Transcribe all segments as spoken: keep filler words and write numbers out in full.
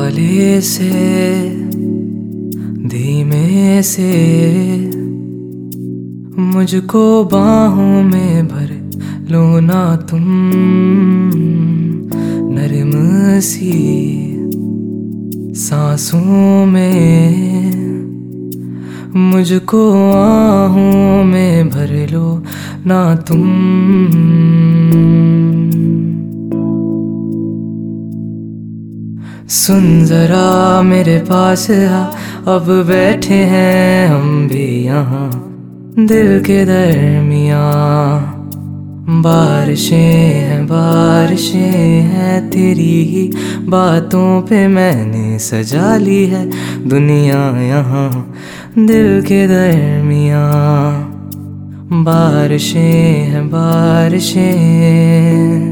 गले से धीमे से मुझको बाहों में भर लो ना तुम, नरम सी सांसों में मुझको आहों में भर लो ना तुम। सुन जरा मेरे पास आ, अब बैठे हैं हम भी यहाँ दिल के दरमियाँ। बारिशें हैं बारिशें हैं तेरी ही बातों पे मैंने सजा ली है दुनिया यहाँ दिल के दरमियाँ। बारिशें हैं बारिशें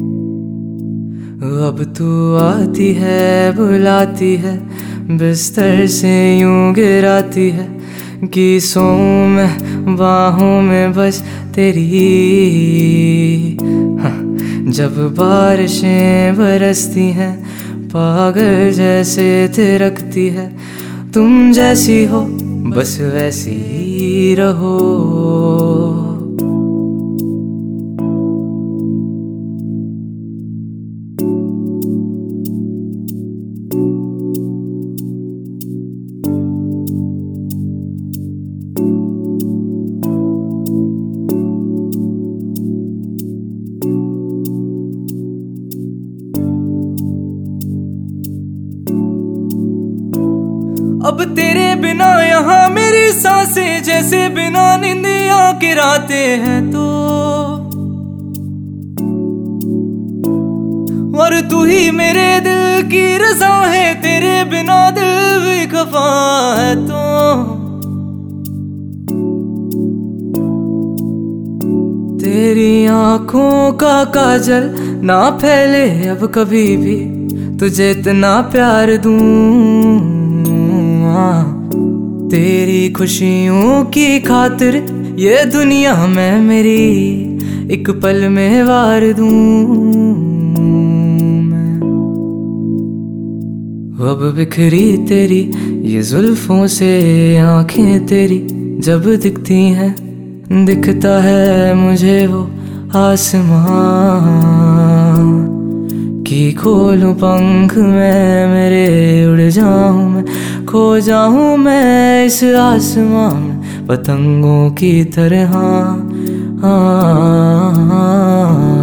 अब तू आती है बुलाती है बिस्तर से यूं गिराती है कि सोऊं मैं बाहों में बस तेरी। हाँ, जब बारिशें बरसती हैं पागल जैसे थिरकती है, तुम जैसी हो बस वैसी ही रहो। अब तेरे बिना यहाँ मेरी सांसें जैसे बिना निंदिया गिराते हैं तो, और तू ही मेरे दिल की रज़ा है तेरे बिना दिल भी खफा है तो। तेरी आँखों का काजल ना फैले अब कभी भी, तुझे इतना प्यार दूं। तेरी खुशियों की खातिर ये दुनिया में मेरी एक पल में वार दूं मैं। अब बिखरी तेरी ये जुल्फों से आंखें तेरी जब दिखती हैं, दिखता है मुझे वो आसमां कि खोलूं पंख मैं मेरे उड़ जाऊं मैं, खो जाऊं मैं इस आसमां में पतंगों की तरह। हाँ, हाँ, हाँ।